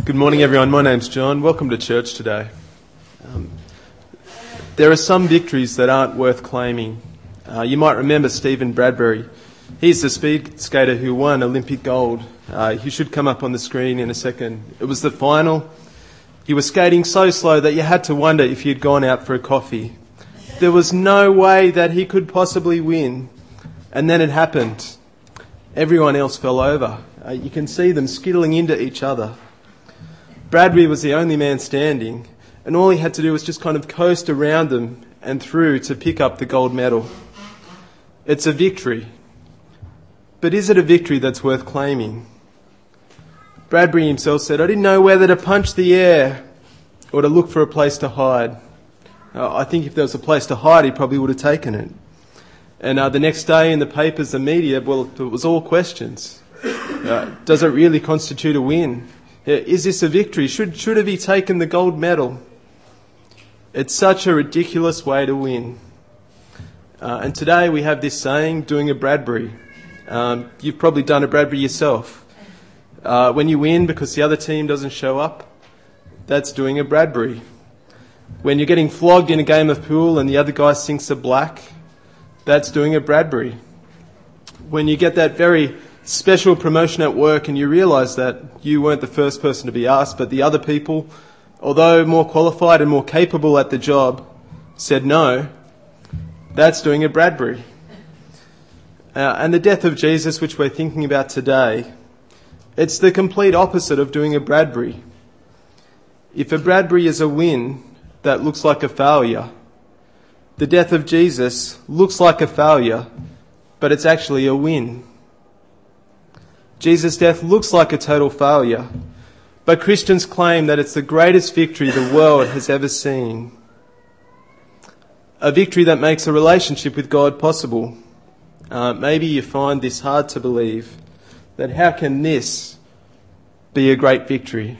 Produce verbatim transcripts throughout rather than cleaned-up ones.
Good morning, everyone. My name's John. Welcome to church today. Um, there are some victories that aren't worth claiming. Uh, you might remember Stephen Bradbury. He's the speed skater who won Olympic gold. Uh, he should come up on the screen in a second. It was the final. He was skating so slow that you had to wonder if he had gone out for a coffee. There was no way that he could possibly win. And then it happened. Everyone else fell over. Uh, you can see them skittling into each other. Bradbury was the only man standing, and all he had to do was just kind of coast around them and through to pick up the gold medal. It's a victory. But is it a victory that's worth claiming? Bradbury himself said, "I didn't know whether to punch the air or to look for a place to hide." Uh, I think if there was a place to hide, he probably would have taken it. And uh, the next day in the papers, the media, well, it was all questions. Uh, does it really constitute a win? Is this a victory? Should should have he taken the gold medal? It's such a ridiculous way to win. Uh, and today we have this saying, doing a Bradbury. Um, you've probably done a Bradbury yourself. Uh, when you win because the other team doesn't show up, that's doing a Bradbury. When you're getting flogged in a game of pool and the other guy sinks a black, that's doing a Bradbury. When you get that very special promotion at work and you realise that you weren't the first person to be asked, but the other people, although more qualified and more capable at the job, said no, that's doing a Bradbury. Uh, and the death of Jesus, which we're thinking about today, it's the complete opposite of doing a Bradbury. If a Bradbury is a win, that looks like a failure. The death of Jesus looks like a failure, but it's actually a win. Jesus' death looks like a total failure, but Christians claim that it's the greatest victory the world has ever seen. A victory that makes a relationship with God possible. Uh, maybe you find this hard to believe, that how can this be a great victory?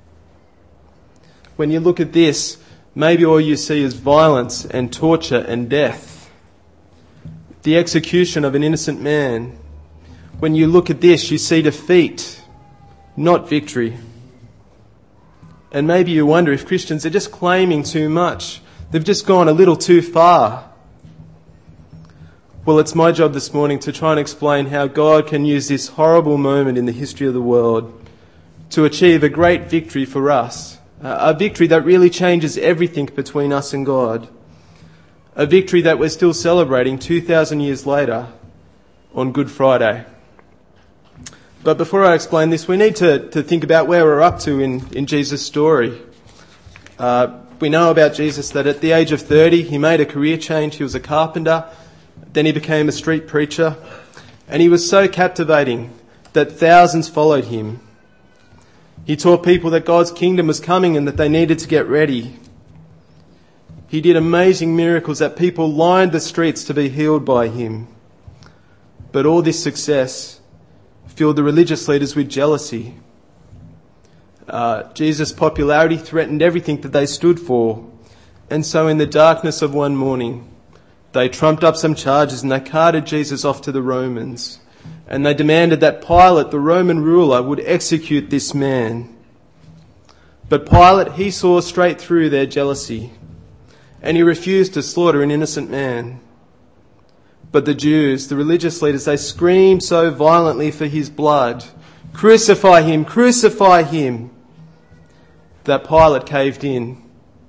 When you look at this, maybe all you see is violence and torture and death. The execution of an innocent man. When you look at this, you see defeat, not victory. And maybe you wonder if Christians are just claiming too much. They've just gone a little too far. Well, it's my job this morning to try and explain how God can use this horrible moment in the history of the world to achieve a great victory for us. A victory that really changes everything between us and God. A victory that we're still celebrating two thousand years later on Good Friday. But before I explain this, we need to, to think about where we're up to in, in Jesus' story. Uh, we know about Jesus that at the age of thirty, he made a career change. He was a carpenter. Then he became a street preacher. And he was so captivating that thousands followed him. He taught people that God's kingdom was coming and that they needed to get ready. He did amazing miracles that people lined the streets to be healed by him. But all this success filled the religious leaders with jealousy. Uh, Jesus' popularity threatened everything that they stood for. And so in the darkness of one morning, they trumped up some charges and they carted Jesus off to the Romans. And they demanded that Pilate, the Roman ruler, would execute this man. But Pilate, he saw straight through their jealousy. And he refused to slaughter an innocent man. But the Jews, the religious leaders, they screamed so violently for his blood, "Crucify him, crucify him," that Pilate caved in.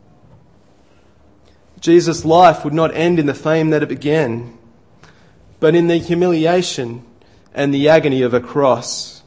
Jesus' life would not end in the fame that it began, but in the humiliation and the agony of a cross.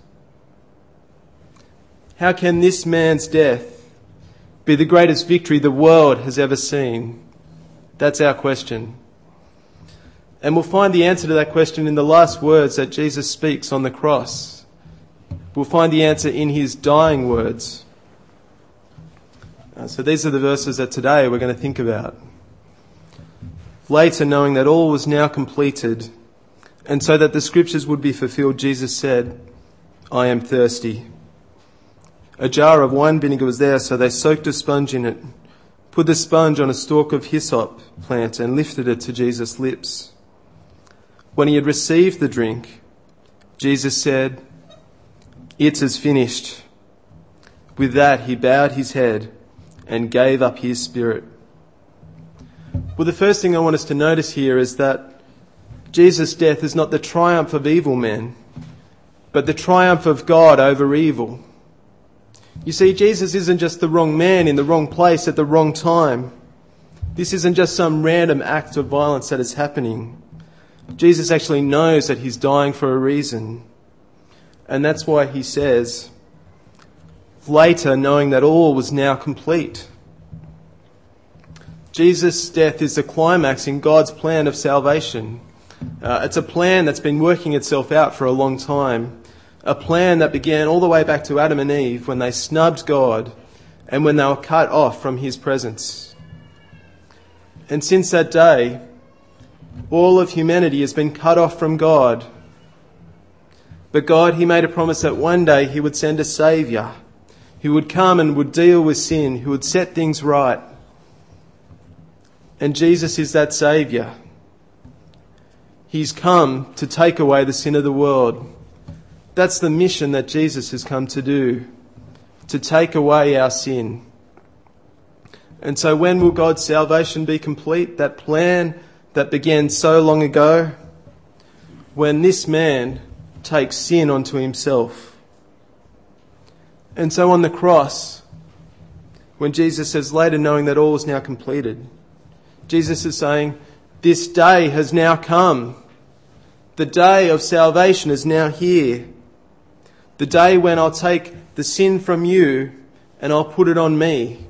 How can this man's death be the greatest victory the world has ever seen? That's our question. And we'll find the answer to that question in the last words that Jesus speaks on the cross. We'll find the answer in his dying words. Uh, so these are the verses that today we're going to think about. Later, knowing that all was now completed, and so that the scriptures would be fulfilled, Jesus said, "I am thirsty." A jar of wine vinegar was there, so they soaked a sponge in it, put the sponge on a stalk of hyssop plant and lifted it to Jesus' lips. When he had received the drink, Jesus said, "It is finished." With that, he bowed his head and gave up his spirit. Well, the first thing I want us to notice here is that Jesus' death is not the triumph of evil men, but the triumph of God over evil. You see, Jesus isn't just the wrong man in the wrong place at the wrong time. This isn't just some random act of violence that is happening. Jesus actually knows that he's dying for a reason. And that's why he says, later, knowing that all was now complete. Jesus' death is the climax in God's plan of salvation. Uh, it's a plan that's been working itself out for a long time. A plan that began all the way back to Adam and Eve when they snubbed God and when they were cut off from his presence. And since that day, all of humanity has been cut off from God. But God, he made a promise that one day he would send a saviour who would come and would deal with sin, who would set things right. And Jesus is that saviour. He's come to take away the sin of the world. That's the mission that Jesus has come to do, to take away our sin. And so when will God's salvation be complete? That plan that began so long ago? When this man takes sin onto himself. And so on the cross, when Jesus says later, knowing that all is now completed, Jesus is saying, this day has now come. The day of salvation is now here. The day when I'll take the sin from you and I'll put it on me.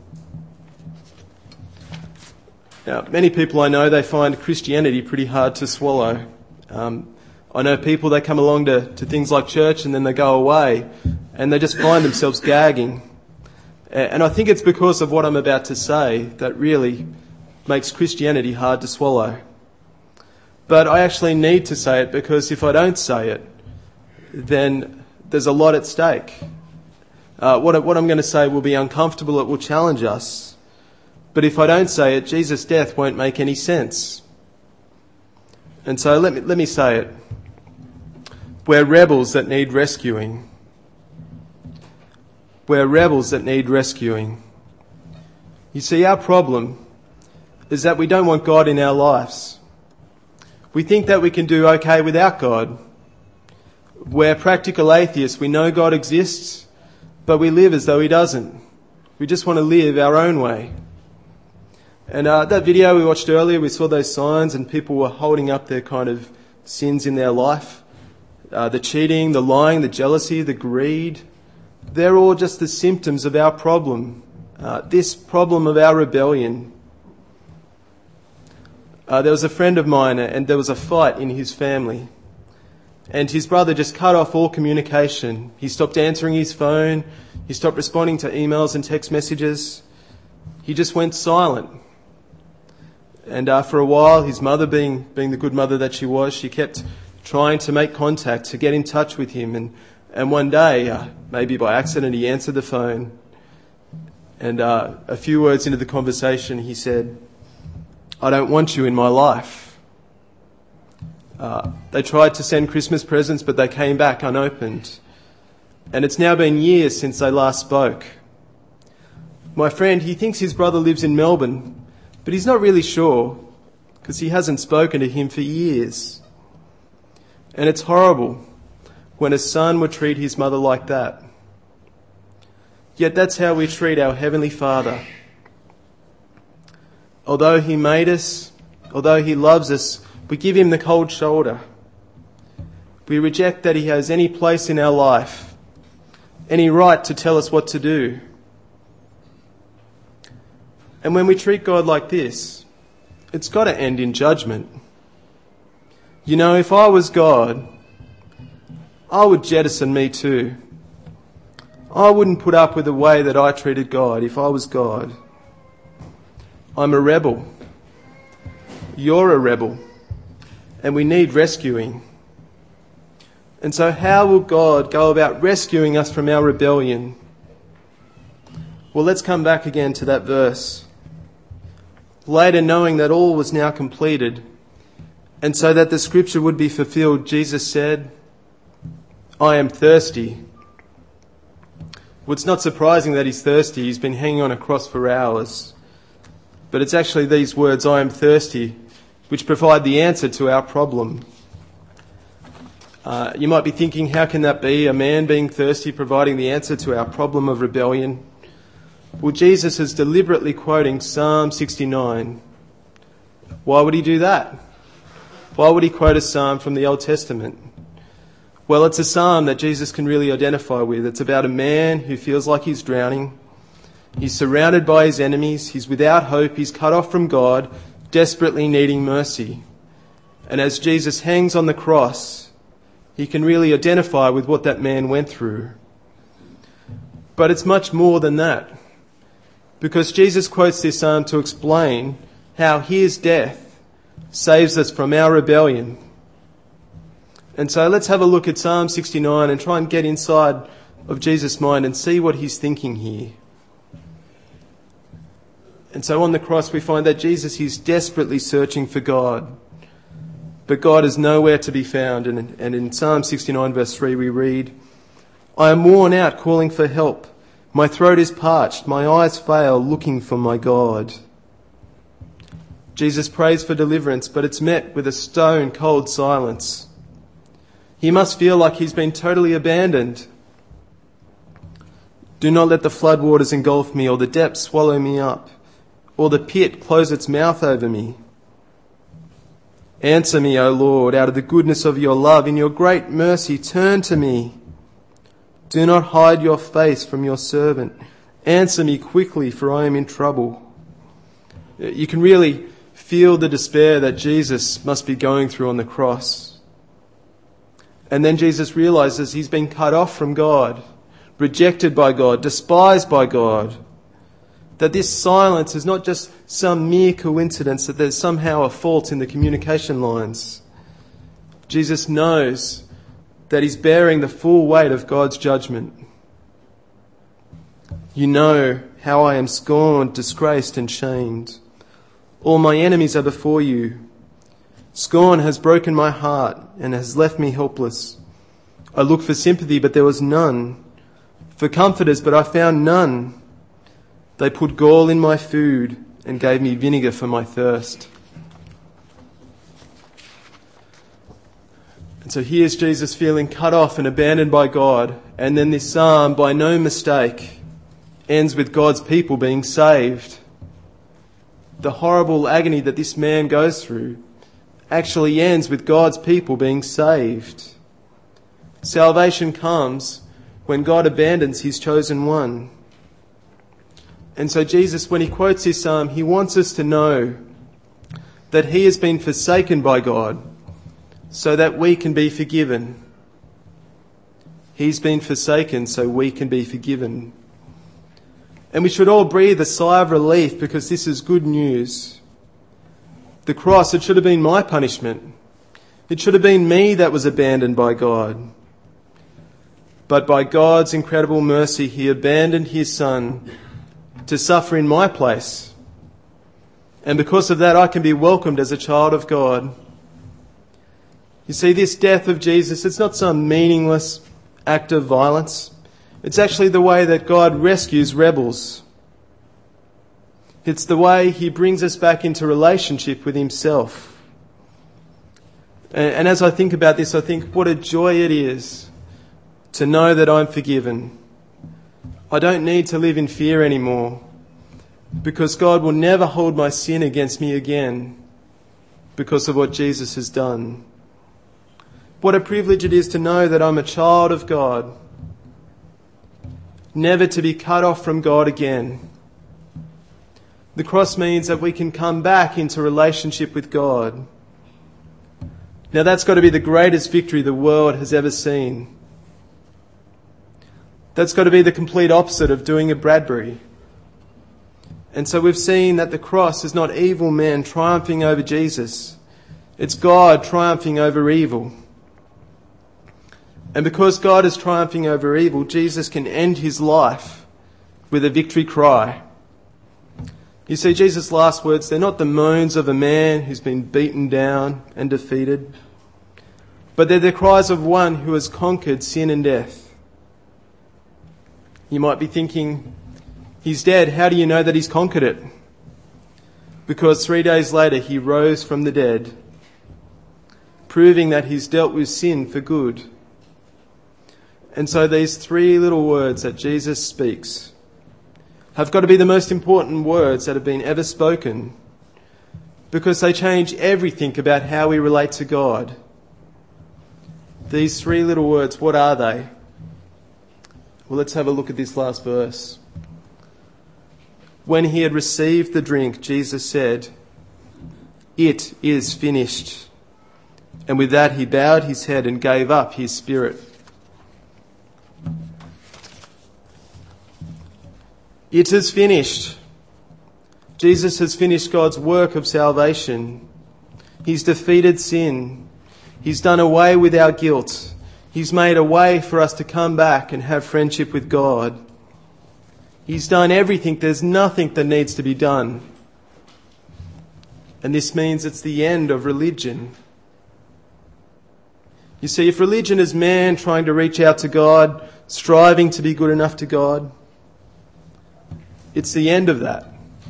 Now, many people I know, they find Christianity pretty hard to swallow. Um, I know people, they come along to, to things like church and then they go away and they just find themselves gagging. And I think it's because of what I'm about to say that really makes Christianity hard to swallow. But I actually need to say it because if I don't say it, then there's a lot at stake. Uh, what, what I'm going to say will be uncomfortable, it will challenge us. But if I don't say it, Jesus' death won't make any sense. And so let me, let me say it. We're rebels that need rescuing. We're rebels that need rescuing. You see, our problem is that we don't want God in our lives. We think that we can do okay without God. We're practical atheists. We know God exists, but we live as though he doesn't. We just want to live our own way. And uh, that video we watched earlier, we saw those signs and people were holding up their kind of sins in their life. Uh, the cheating, the lying, the jealousy, the greed. They're all just the symptoms of our problem. Uh, this problem of our rebellion. Uh, there was a friend of mine and there was a fight in his family. And his brother just cut off all communication. He stopped answering his phone. He stopped responding to emails and text messages. He just went silent. And uh, for a while, his mother, being being the good mother that she was, she kept trying to make contact, to get in touch with him. And, and one day, uh, maybe by accident, he answered the phone. And uh, a few words into the conversation, he said, "I don't want you in my life." Uh, they tried to send Christmas presents, but they came back unopened. And it's now been years since they last spoke. My friend, he thinks his brother lives in Melbourne, but he's not really sure because he hasn't spoken to him for years. And it's horrible when a son would treat his mother like that. Yet that's how we treat our Heavenly Father. Although he made us, although he loves us, we give him the cold shoulder. We reject that he has any place in our life, any right to tell us what to do. And when we treat God like this, it's got to end in judgment. You know, if I was God, I would jettison me too. I wouldn't put up with the way that I treated God if I was God. I'm a rebel. You're a rebel. And we need rescuing. And so how will God go about rescuing us from our rebellion? Well, let's come back again to that verse. Later, knowing that all was now completed, and so that the scripture would be fulfilled, Jesus said, "I am thirsty." Well, it's not surprising that he's thirsty. He's been hanging on a cross for hours. But it's actually these words, "I am thirsty," which provide the answer to our problem. Uh, you might be thinking, how can that be? A man being thirsty providing the answer to our problem of rebellion? Well, Jesus is deliberately quoting Psalm sixty-nine. Why would he do that? Why would he quote a psalm from the Old Testament? Well, it's a psalm that Jesus can really identify with. It's about a man who feels like he's drowning. He's surrounded by his enemies. He's without hope. He's cut off from God, desperately needing mercy. And as Jesus hangs on the cross, he can really identify with what that man went through. But it's much more than that, because Jesus quotes this psalm to explain how his death saves us from our rebellion. And so let's have a look at Psalm sixty-nine and try and get inside of Jesus' mind and see what he's thinking here. And so on the cross we find that Jesus is desperately searching for God, but God is nowhere to be found. And, and in Psalm sixty-nine verse three we read, "I am worn out calling for help. My throat is parched. My eyes fail looking for my God." Jesus prays for deliverance, but it's met with a stone-cold silence. He must feel like he's been totally abandoned. "Do not let the floodwaters engulf me, or the depths swallow me up, or the pit close its mouth over me. Answer me, O Lord, out of the goodness of your love. In your great mercy, turn to me. Do not hide your face from your servant. Answer me quickly, for I am in trouble." You can really feel the despair that Jesus must be going through on the cross. And then Jesus realizes he's been cut off from God, rejected by God, despised by God. That this silence is not just some mere coincidence, that there's somehow a fault in the communication lines. Jesus knows that he's bearing the full weight of God's judgment. "You know how I am scorned, disgraced and shamed. All my enemies are before you. Scorn has broken my heart and has left me helpless. I looked for sympathy, but there was none. For comforters, but I found none. They put gall in my food and gave me vinegar for my thirst." And so here's Jesus feeling cut off and abandoned by God. And then this psalm, by no mistake, ends with God's people being saved. The horrible agony that this man goes through actually ends with God's people being saved. Salvation comes when God abandons his chosen one. And so Jesus, when he quotes this psalm, he wants us to know that he has been forsaken by God so that we can be forgiven. He's been forsaken so we can be forgiven. And we should all breathe a sigh of relief, because this is good news. The cross, it should have been my punishment. It should have been me that was abandoned by God. But by God's incredible mercy, he abandoned his Son to suffer in my place. And because of that, I can be welcomed as a child of God. You see, this death of Jesus, it's not some meaningless act of violence. It's actually the way that God rescues rebels. It's the way he brings us back into relationship with himself. And, and as I think about this, I think what a joy it is to know that I'm forgiven. I don't need to live in fear anymore, because God will never hold my sin against me again because of what Jesus has done. What a privilege it is to know that I'm a child of God, never to be cut off from God again. The cross means that we can come back into relationship with God. Now that's got to be the greatest victory the world has ever seen. That's got to be the complete opposite of doing a Bradbury. And so we've seen that the cross is not evil men triumphing over Jesus. It's God triumphing over evil. And because God is triumphing over evil, Jesus can end his life with a victory cry. You see, Jesus' last words, they're not the moans of a man who's been beaten down and defeated, but they're the cries of one who has conquered sin and death. You might be thinking, he's dead. How do you know that he's conquered it? Because three days later he rose from the dead, proving that he's dealt with sin for good. And so these three little words that Jesus speaks have got to be the most important words that have been ever spoken, because they change everything about how we relate to God. These three little words, what are they? Well, let's have a look at this last verse. When he had received the drink, Jesus said, "It is finished." And with that he bowed his head and gave up his spirit. It is finished. Jesus has finished God's work of salvation. He's defeated sin. He's done away with our guilt. He's made a way for us to come back and have friendship with God. He's done everything. There's nothing that needs to be done. And this means it's the end of religion. You see, if religion is man trying to reach out to God, striving to be good enough to God, it's the end of that.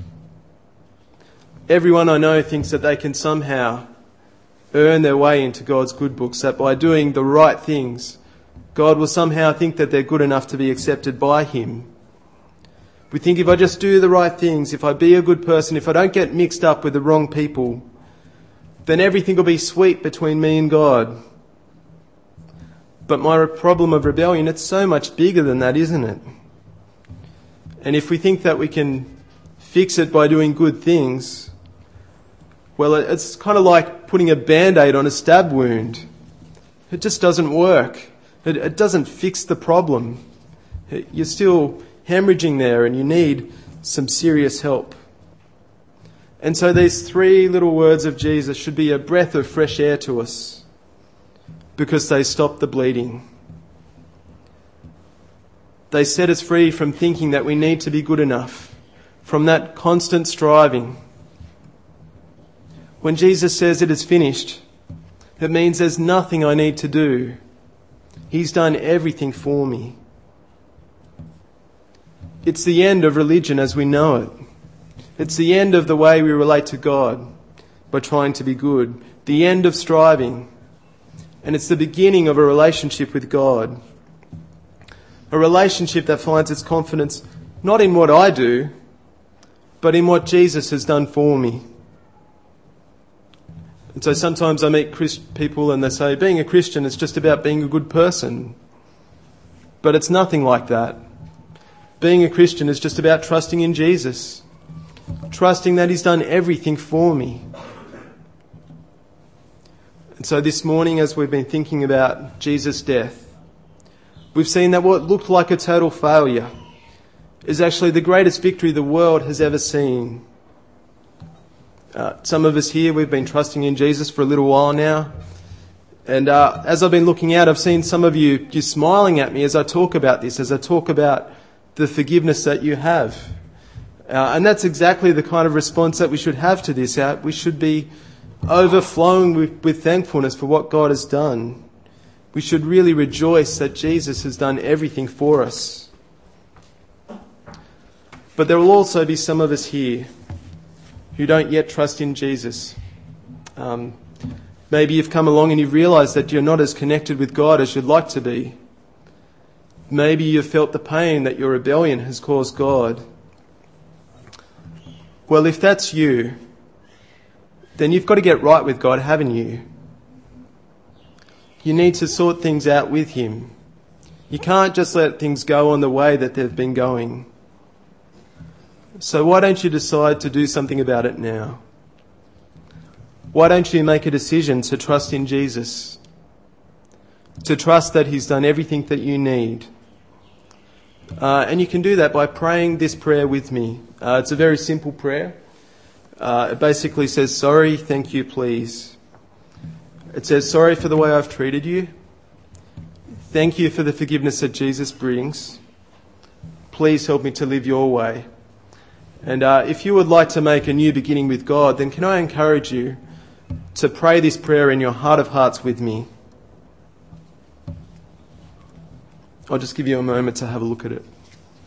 Everyone I know thinks that they can somehow earn their way into God's good books, that by doing the right things, God will somehow think that they're good enough to be accepted by him. We think if I just do the right things, if I be a good person, if I don't get mixed up with the wrong people, then everything will be sweet between me and God. But my problem of rebellion, it's so much bigger than that, isn't it? And if we think that we can fix it by doing good things, well, it's kind of like putting a Band-Aid on a stab wound. It just doesn't work. It, it doesn't fix the problem. You're still hemorrhaging there and you need some serious help. And so these three little words of Jesus should be a breath of fresh air to us, because they stop the bleeding. They set us free from thinking that we need to be good enough, from that constant striving. When Jesus says it is finished, it means there's nothing I need to do. He's done everything for me. It's the end of religion as we know it. It's the end of the way we relate to God by trying to be good. The end of striving. And it's the beginning of a relationship with God. A relationship that finds its confidence not in what I do, but in what Jesus has done for me. And so sometimes I meet Christ- people and they say, being a Christian is just about being a good person. But it's nothing like that. Being a Christian is just about trusting in Jesus. Trusting that he's done everything for me. And so this morning, as we've been thinking about Jesus' death, we've seen that what looked like a total failure is actually the greatest victory the world has ever seen. Uh, some of us here, we've been trusting in Jesus for a little while now. And uh, as I've been looking out, I've seen some of you, you smiling at me as I talk about this, as I talk about the forgiveness that you have. Uh, and that's exactly the kind of response that we should have to this. Uh, we should be overflowing with, with thankfulness for what God has done. We should really rejoice that Jesus has done everything for us. But there will also be some of us here who don't yet trust in Jesus. Um, maybe you've come along and you've realised that you're not as connected with God as you'd like to be. Maybe you've felt the pain that your rebellion has caused God. Well, if that's you, then you've got to get right with God, haven't you? You need to sort things out with him. You can't just let things go on the way that they've been going. So why don't you decide to do something about it now? Why don't you make a decision to trust in Jesus? To trust that he's done everything that you need. Uh, and you can do that by praying this prayer with me. Uh, it's a very simple prayer. Uh, it basically says, sorry, thank you, please. It says, sorry for the way I've treated you. Thank you for the forgiveness that Jesus brings. Please help me to live your way. And uh, if you would like to make a new beginning with God, then can I encourage you to pray this prayer in your heart of hearts with me? I'll just give you a moment to have a look at it.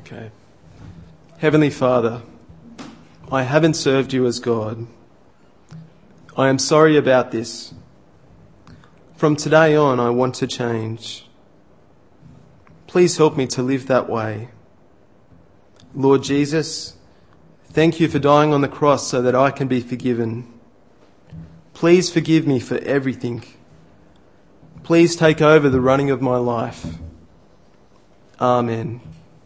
Okay. Heavenly Father, I haven't served you as God. I am sorry about this. From today on, I want to change. Please help me to live that way. Lord Jesus, thank you for dying on the cross so that I can be forgiven. Please forgive me for everything. Please take over the running of my life. Amen.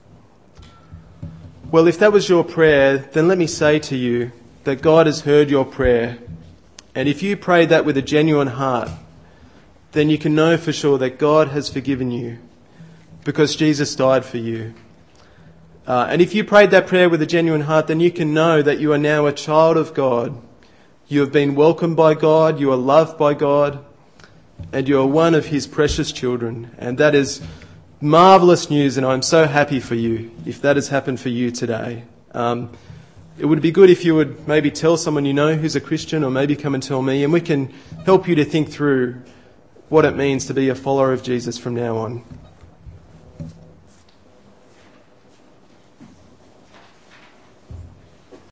Well, if that was your prayer, then let me say to you that God has heard your prayer. And if you prayed that with a genuine heart, then you can know for sure that God has forgiven you because Jesus died for you. Uh, and if you prayed that prayer with a genuine heart, then you can know that you are now a child of God. You have been welcomed by God, you are loved by God, and you are one of his precious children. And that is marvellous news, and I'm so happy for you if that has happened for you today. Um, it would be good if you would maybe tell someone you know who's a Christian, or maybe come and tell me, and we can help you to think through what it means to be a follower of Jesus from now on.